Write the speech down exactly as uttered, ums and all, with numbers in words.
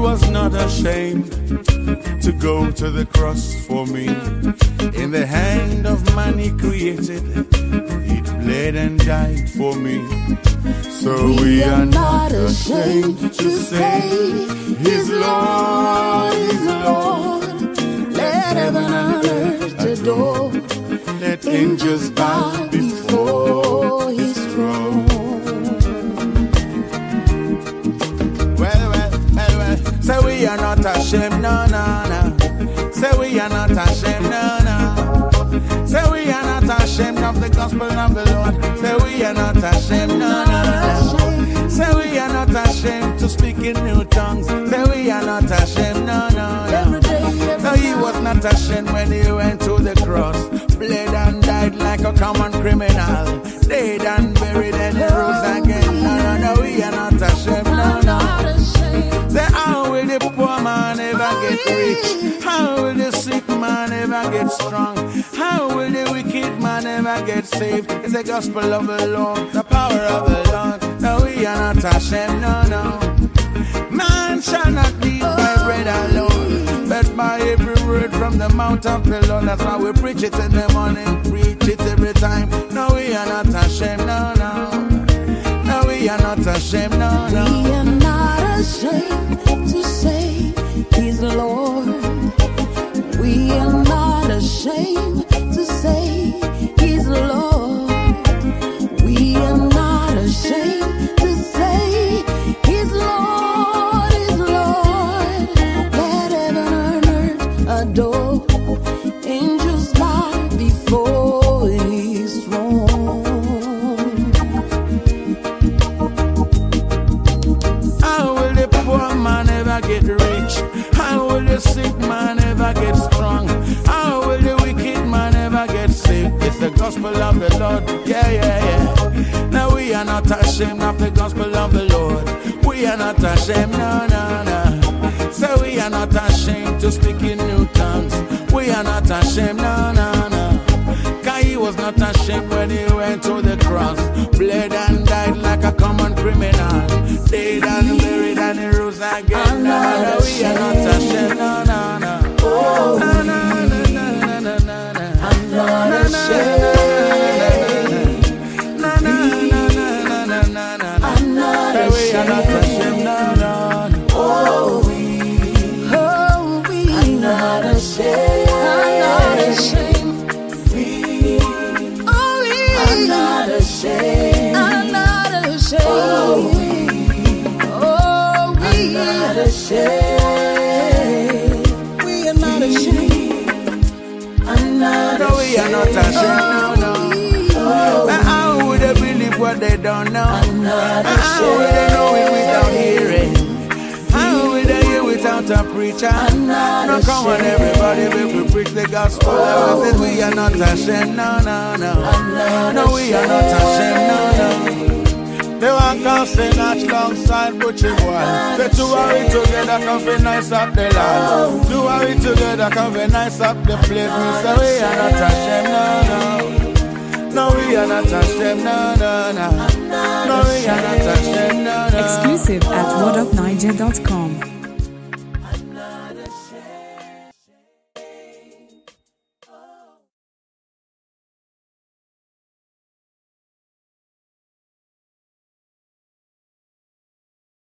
was not ashamed to go to the cross for me. In the hand of man he created, he bled and died for me. So we, we are not ashamed to say, His Lord is Lord. Let heaven and earth adore. Let angels bow before His throne. Well, well, well, well. Say we are not ashamed, no, no, no. Say we are not ashamed, no, no. Say we are not ashamed of the gospel of the Lord. Say we are not ashamed, no, no, no. Say we are not ashamed to speak in new tongues. Say we are not ashamed, no, no, no. No, he was not ashamed when he went to the cross. Bled and died like a common criminal. Dead and buried and he rose again. No, no, no, we are not ashamed, no, no. Say how will the poor man ever get rich? How will the sick man ever get strong? How will the wicked man ever get saved? It's the gospel of the Lord, the power of the Lord. No, we are not ashamed, no, no. Man shall not live by bread alone, but by every word from the mouth of the Lord. That's why we preach it in the morning, preach it every time. No, we are not ashamed, no, no. No, we are not ashamed, no, no. We are not ashamed to say He's Lord. We are not ashamed to say He's Lord. We are not ashamed to say He's Lord, He's Lord. Let heaven and earth adore. Angels bow before His throne. How will the poor man ever get rich? How will the sick man ever get strong? How will the wicked man ever get saved? It's the gospel of the Lord, yeah, yeah, yeah. Now we are not ashamed of the gospel of the Lord. We are not ashamed, no, no, no. So we are not ashamed to speak in new tongues. We are not ashamed, no, no, no. Cause he was not ashamed when he went to the cross. Bled and died like a common criminal. Dead and buried and he rose again. No, no, no, we are not ashamed, no, no, no. Oh, no, no, no, no, no, no, no. I'm not ashamed. No, no, no, no, no, no, no, no. I'm not ashamed. We are not ashamed, no, no, no. Oh, we, oh, we. I'm not ashamed. I'm not ashamed. We, oh, we. I'm not ashamed. I'm not ashamed. Oh, we, oh, we. I'm not ashamed. We are not ashamed. I'm not No, we are not ashamed, no, no. But how would they believe what they don't know? I'm not But how would they know it without hearing? How will they hear without a preacher? I'm not No, come on, ashamed. everybody, if we preach the gospel. Oh, we are not ashamed, no, no, no. I'm not No, we are not ashamed, no, no. They want to sing at alongside Butchie Boy. The two are it together, come be nice up the land. Two are it together, come be nice up the place. We say we are not ashamed, no, no. No, we are not ashamed, no, no, no. No, we are not ashamed, no, no. Exclusive at what up niger dot com.